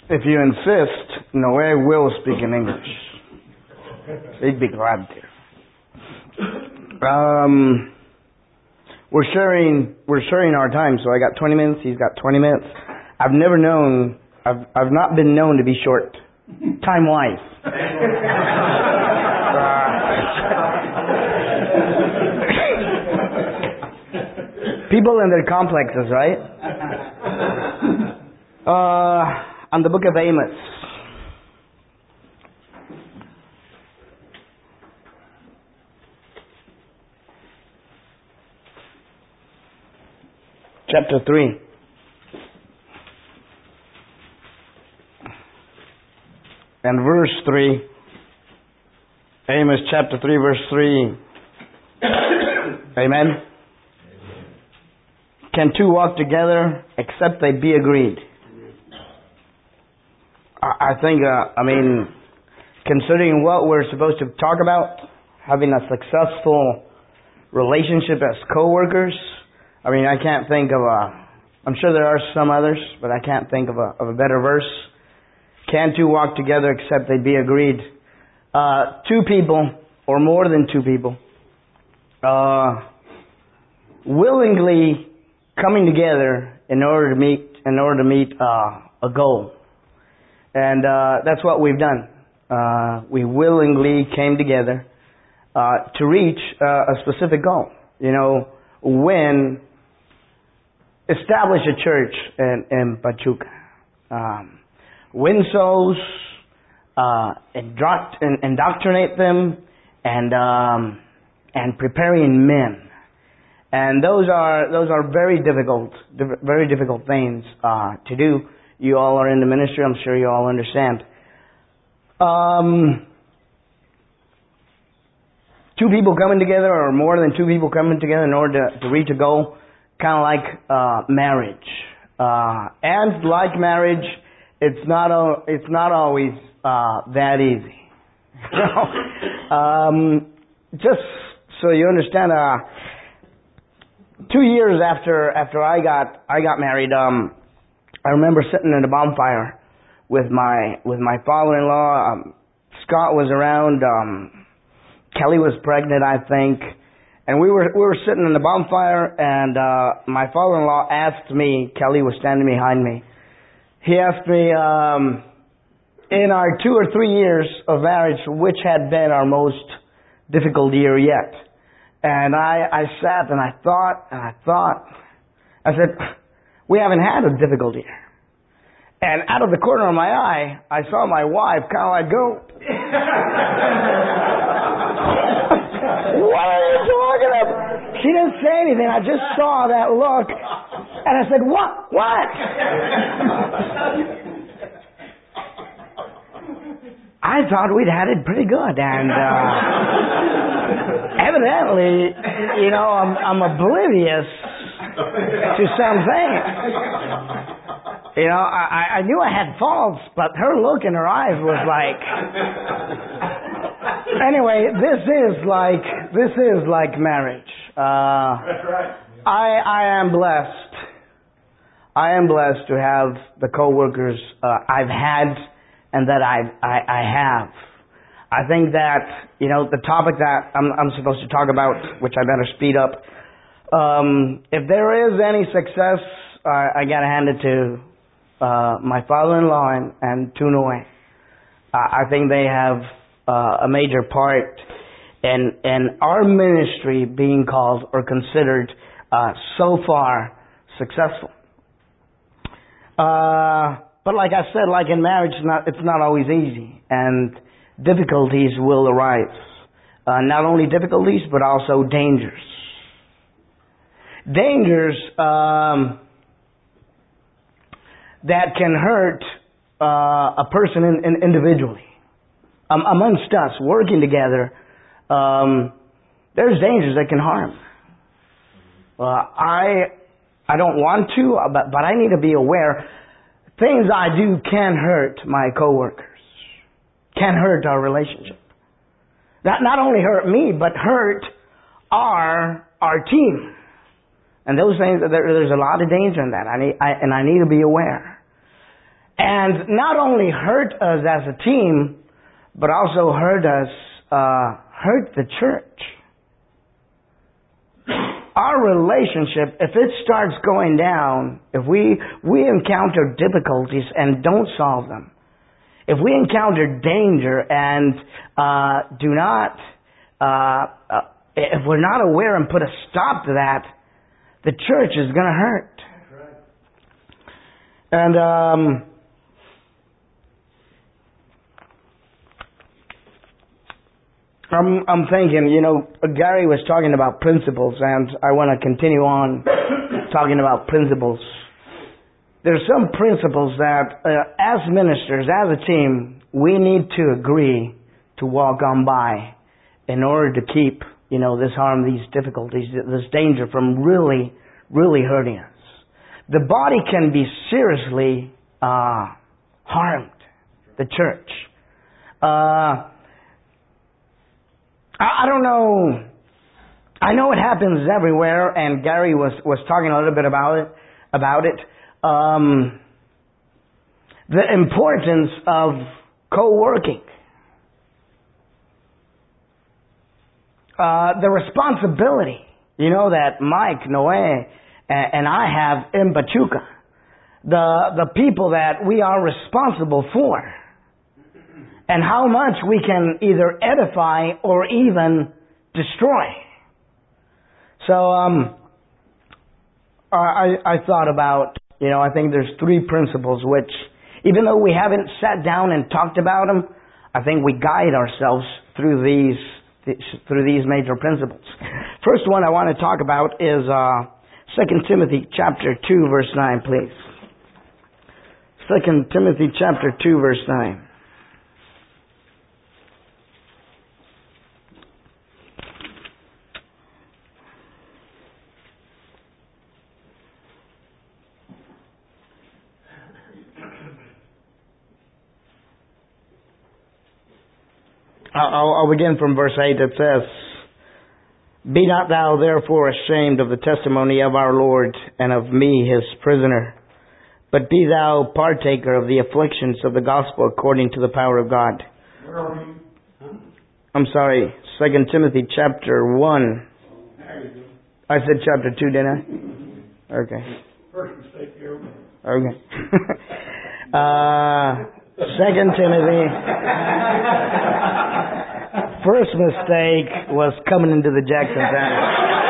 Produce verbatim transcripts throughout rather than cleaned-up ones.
If you insist, Noé will speak in English. He'd be glad to. Um, we're sharing we're sharing our time, so I got twenty minutes. He's got twenty minutes. I've never known. I've I've not been known to be short, time wise. People and their complexes, right? Uh, on the book of Amos. Chapter three. And verse three. Amos chapter three, verse three. Amen. Can two walk together except they be agreed? I think, uh, I mean, considering what we're supposed to talk about, having a successful relationship as co-workers, I mean, I can't think of a, I'm sure there are some others, but I can't think of a, of a better verse. Can two walk together except they be agreed? Uh, two people, or more than two people, uh, willingly coming together in order to meet, in order to meet uh, a goal. And uh, that's what we've done. Uh, we willingly came together uh, to reach uh, a specific goal. You know, when establish a church in, in Pachuca, um, win souls, uh, indoctr- indoctrinate them, and um, and preparing men. And those are those are very difficult, very difficult things uh, to do. You all are in the ministry. I'm sure you all understand. Um, two people coming together, or more than two people coming together in order to, to reach a goal, kind of like uh, marriage. Uh, and like marriage, it's not a, it's not always uh, that easy. um, just so you understand, uh, two years after after I got I got married. Um, I remember sitting at a bonfire with my with my father-in-law. Um, Scott was around. Um, Kelly was pregnant, I think, and we were we were sitting in the bonfire. And uh, my father-in-law asked me. Kelly was standing behind me. He asked me, um, in our two or three years of marriage, which had been our most difficult year yet. And I, I sat and I thought and I thought. I said, we haven't had a difficult year. And out of the corner of my eye, I saw my wife kind of like go, what are you talking about? She didn't say anything. I just saw that look. And I said, what? What? I thought we'd had it pretty good. And uh, evidently, you know, I'm, I'm oblivious to some things. You know, I, I knew I had faults, but her look in her eyes was like... Anyway, this is like this is like marriage. Uh, That's right. I I am blessed. I am blessed to have the co-workers uh, I've had and that I, I I have. I think that, you know, the topic that I'm I'm supposed to talk about, which I better speed up. Um, if there is any success, uh, I gotta hand it to uh, my father-in-law and, and to Noé. Uh, I think they have uh, a major part in in our ministry being called or considered uh, so far successful. Uh, but like I said, like in marriage, it's not it's not always easy, and difficulties will arise. Uh, not only difficulties, but also dangers. Dangers um, that can hurt uh, a person in, in individually. Um, amongst us, working together, um, there's dangers that can harm. Uh, I I don't want to, but, but I need to be aware. Things I do can hurt my coworkers, can hurt our relationship. Not not only hurt me, but hurt our our team. And those things, there, there's a lot of danger in that. I need, I, and I need to be aware. And and not only hurt us as a team, but also hurt us, uh, hurt the church. Our relationship, if it starts going down, if we, we encounter difficulties and don't solve them, if we encounter danger and uh, do not, uh, uh, if we're not aware and put a stop to that, the church is going to hurt. And um, I'm, I'm thinking, you know, Gary was talking about principles, and I want to continue on talking about principles. There's some principles that, uh, as ministers, as a team, we need to agree to walk on by in order to keep, you know, this harm, these difficulties, this danger from really, really hurting us. The body can be seriously uh, harmed, the church. Uh, I, I don't know. I know it happens everywhere, and Gary was, was talking a little bit about it. About it. Um, the importance of co-working. Uh, the responsibility, you know, that Mike, Noe, and I have in Pachuca. The, the people that we are responsible for. And how much we can either edify or even destroy. So, um, I, I thought about, you know, I think there's three principles which, even though we haven't sat down and talked about them, I think we guide ourselves through these through these major principles. First one I want to talk about is uh, Second Timothy chapter two, verse nine, please. Second Timothy chapter two, verse nine. I'll, I'll begin from verse eight. It says, "Be not thou therefore ashamed of the testimony of our Lord and of me his prisoner, but be thou partaker of the afflictions of the gospel according to the power of God." Where are you? Huh? I'm sorry, Second Timothy chapter one. I said chapter two, didn't I? Okay. First mistake here. Okay. uh, Second Timothy. First mistake was coming into the Jackson Center.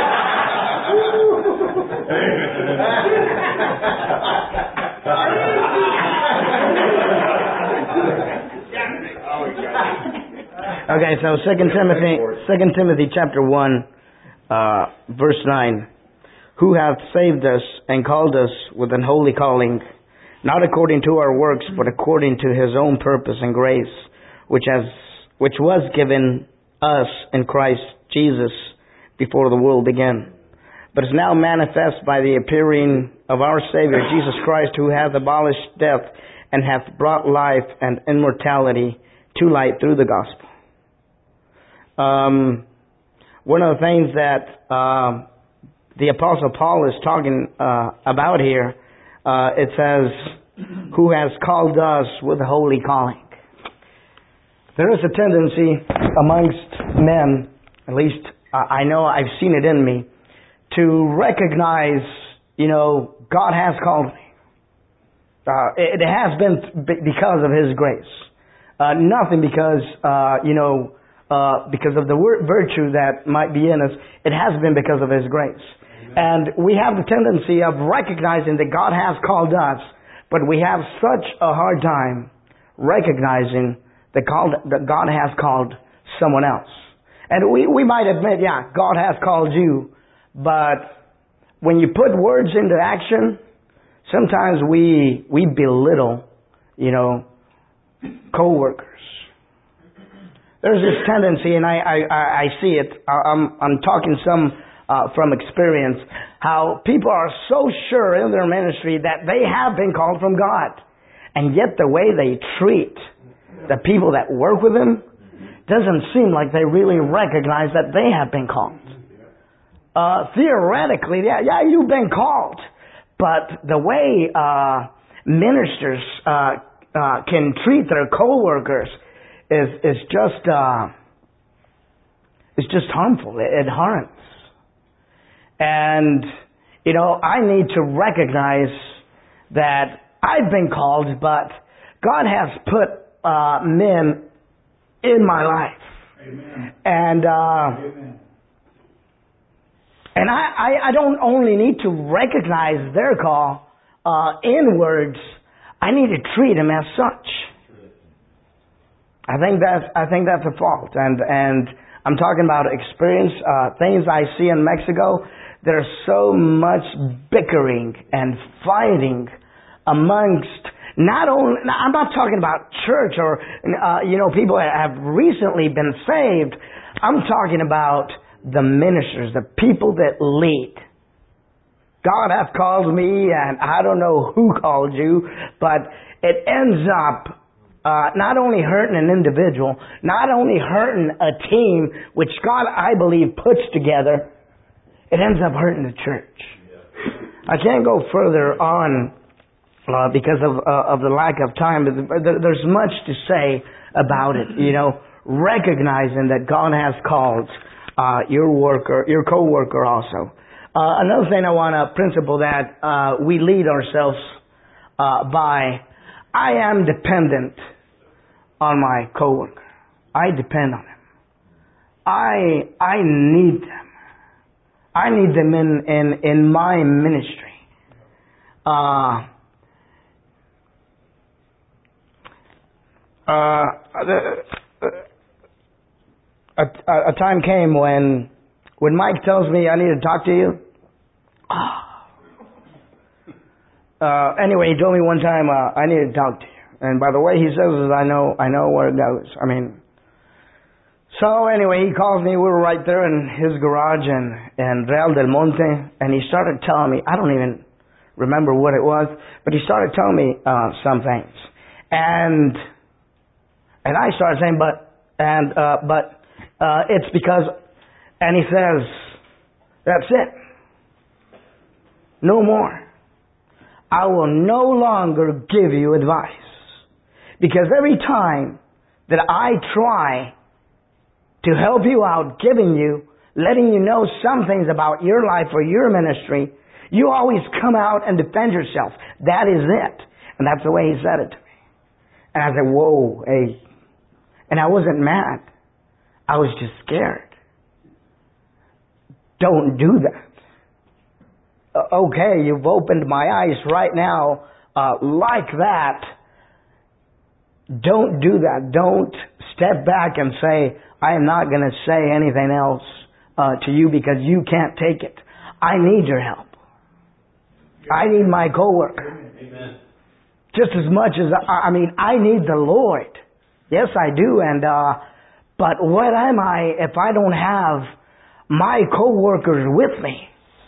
Okay, so Second Timothy, Second Timothy chapter one, uh, verse nine. "Who hath saved us and called us with an holy calling, not according to our works, but according to his own purpose and grace, which has which was given us in Christ Jesus before the world began, but is now manifest by the appearing of our Savior Jesus Christ, who hath abolished death and hath brought life and immortality to light through the gospel." Um, one of the things that uh, the Apostle Paul is talking uh, about here, uh, it says, "Who has called us with a holy calling." There is a tendency amongst men, at least uh, I know I've seen it in me, to recognize, you know, God has called me. Uh, it, it has been b- because of His grace. Uh, nothing because, uh, you know, uh, because of the wor- virtue that might be in us. It has been because of His grace. Amen. And we have the tendency of recognizing that God has called us, but we have such a hard time recognizing that, called, that God has called someone else. And we, we might admit, yeah, God has called you, but when you put words into action, sometimes we we belittle, you know, co-workers. There's this tendency, and I, I, I see it, I'm, I'm talking some uh, from experience, how people are so sure in their ministry that they have been called from God. And yet the way they treat the people that work with them doesn't seem like they really recognize that they have been called. Uh, theoretically, yeah, yeah, you've been called. But the way uh, ministers uh, uh, can treat their coworkers is is just uh, is just harmful. It, it harms. And you know, I need to recognize that I've been called, but God has put uh, men in my life. Amen. And uh, Amen. and I, I, I don't only need to recognize their call uh, in words, I need to treat them as such. I think that's I think that's a fault. And and I'm talking about experience, uh, things I see in Mexico. There's so much bickering and fighting amongst not only, I'm not talking about church or, uh, you know, people that have recently been saved. I'm talking about the ministers, the people that lead. God hath called me, and I don't know who called you, but it ends up uh, not only hurting an individual, not only hurting a team, which God, I believe, puts together, it ends up hurting the church. I can't go further on uh, because of uh, of the lack of time, but there's much to say about it. You know, recognizing that God has called uh, your worker, your co-worker also. Uh, another thing I want to principle that uh, we lead ourselves uh, by, I am dependent on my co-worker. I depend on him. I I need them. I need them in, in, in my ministry. Uh, uh, a, a, a time came when when Mike tells me I need to talk to you. Uh, anyway, he told me one time uh, I need to talk to you, and by the way he says it, I know I know where it goes. I mean, so anyway, he calls me. We were right there in his garage in, in Real del Monte, and he started telling me. I don't even remember what it was, but he started telling me uh, some things, and and I started saying, but and uh, but uh, it's because, and he says, that's it. No more. I will no longer give you advice. Because every time that I try to help you out, giving you, letting you know some things about your life or your ministry, you always come out and defend yourself. That is it. And that's the way he said it to me. And I said, whoa, hey. And I wasn't mad. I was just scared. Don't do that. Okay, you've opened my eyes right now uh, like that. Don't do that. Don't step back and say, I am not going to say anything else uh, to you because you can't take it. I need your help. I need my coworker. Amen. Just as much as, I, I mean, I need the Lord. Yes, I do. And uh, but what am I if I don't have my coworkers with me?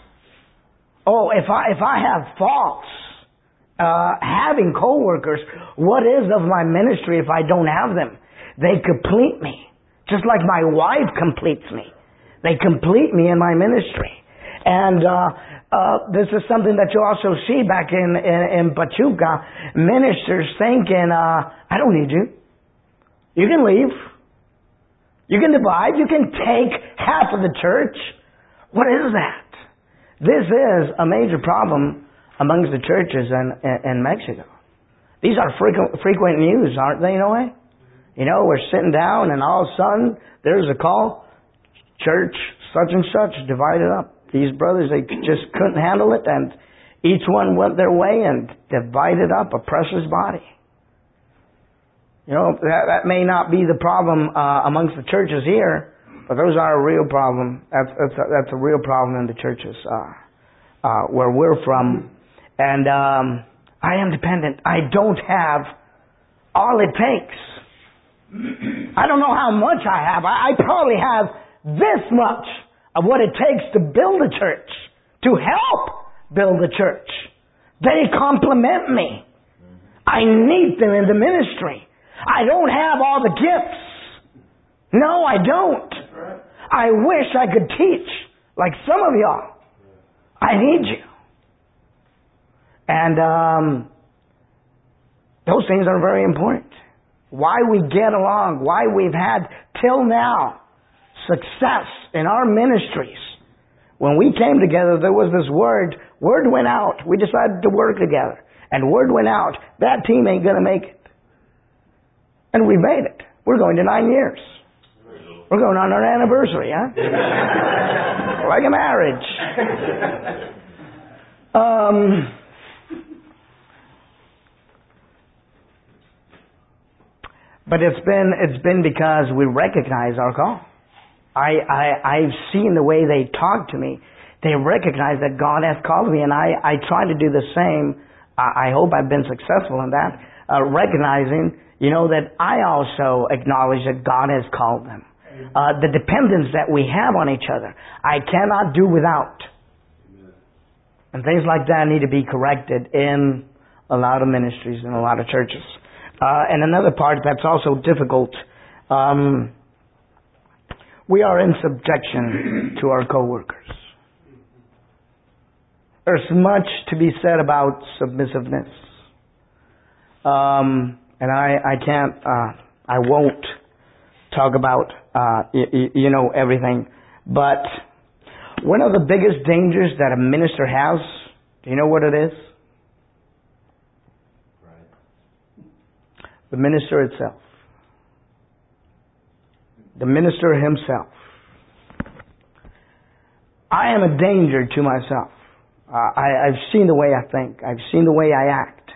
Oh, if I if I have faults, uh, having coworkers, what is of my ministry if I don't have them? They complete me, just like my wife completes me. They complete me in my ministry, and uh, uh, this is something that you also see back in in, in Pachuca. Ministers thinking, uh, I don't need you. You can leave. You can divide. You can take half of the church. What is that? This is a major problem amongst the churches in, in, in Mexico. These are frequent, frequent news, aren't they, in a way? You know, we're sitting down and all of a sudden there's a call. Church such and such divided up. These brothers, they just couldn't handle it, and each one went their way and divided up a precious body. You know, that, that may not be the problem uh, amongst the churches here, but those are a real problem. That's that's a, that's a real problem in the churches uh, uh, where we're from. And um, I am dependent. I don't have all it takes. I don't know how much I have. I, I probably have this much of what it takes to build a church, to help build a church. They complement me. I need them in the ministry. I don't have all the gifts. No, I don't. I wish I could teach like some of y'all. I need you. And um, Those things are very important. Why we get along, why we've had, till now, success in our ministries. When we came together, there was this word. Word went out. We decided to work together. And word went out. That team ain't going to make it. And we made it. We're going to nine years. We're going on our anniversary, huh? Like a marriage. Um... But it's been it's been because we recognize our call. I, I I've seen the way they talk to me. They recognize that God has called me, and I, I try to do the same. I, I hope I've been successful in that. Uh, recognizing, you know, that I also acknowledge that God has called them. Uh, the dependence that we have on each other, I cannot do without. And things like that need to be corrected in a lot of ministries and a lot of churches. Uh, and another part that's also difficult, um, we are in subjection to our co-workers. There's much to be said about submissiveness. Um, and I, I can't, uh, I won't talk about, uh, y- y- you know, everything. But one of the biggest dangers that a minister has, do you know what it is? The minister itself. The minister himself. I am a danger to myself. Uh, I, I've seen the way I think. I've seen the way I act.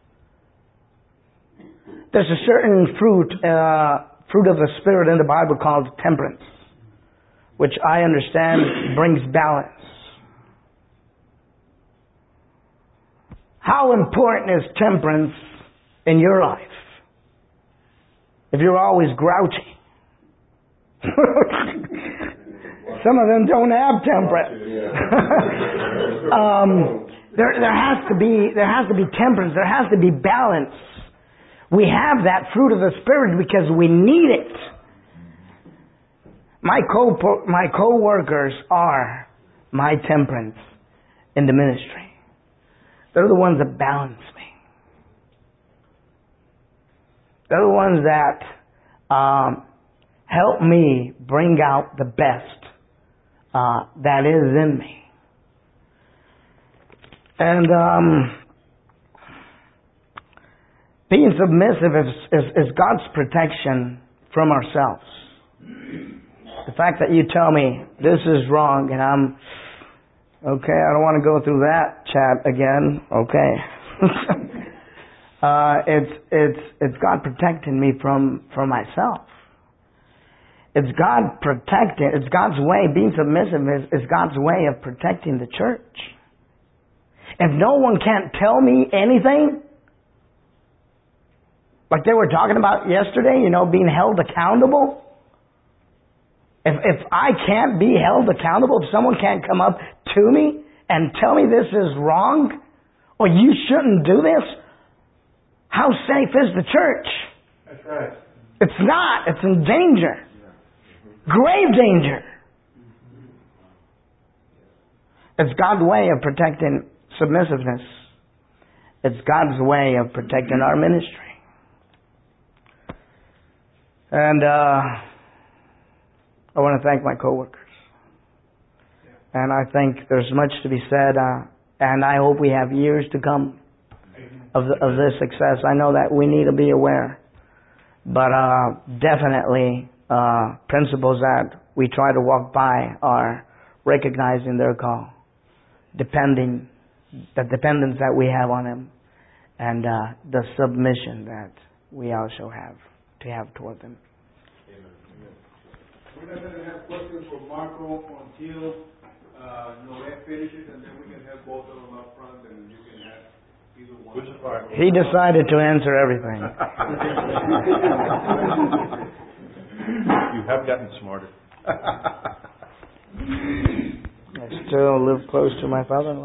There's a certain fruit, uh, fruit of the Spirit in the Bible called temperance, which I understand brings balance. How important is temperance in your life? If you're always grouchy. Some of them don't have temperance. um, there, there has to be, there has to be temperance. There has to be balance. We have that fruit of the Spirit because we need it. My co my co-workers are my temperance in the ministry. They're the ones that balance me. They're the ones that um, help me bring out the best uh, that is in me. And um, being submissive is, is, is God's protection from ourselves. The fact that you tell me this is wrong and I'm, okay, I don't want to go through that chat again, okay. Uh, it's it's it's God protecting me from from myself. It's God protecting. It's God's way. Being submissive is, is God's way of protecting the church. If no one can't tell me anything, like they were talking about yesterday, you know, being held accountable. If if I can't be held accountable, if someone can't come up to me and tell me this is wrong, or you shouldn't do this, how safe is the church? That's right. It's not. It's in danger. Grave danger. It's God's way of protecting submissiveness. It's God's way of protecting our ministry. And uh, I want to thank my coworkers. And I think there's much to be said, uh, and I hope we have years to come of the, of this success. I know that we need to be aware, but uh, definitely uh, principles that we try to walk by are recognizing their call, depending the dependence that we have on Him, and uh, the submission that we also have to have toward them. We're going to have questions for Marco until uh, Noé finishes, and then we can have both of them up front, and you can have either one. Which part? He decided to answer everything. You have gotten smarter. I still live close to my father-in-law.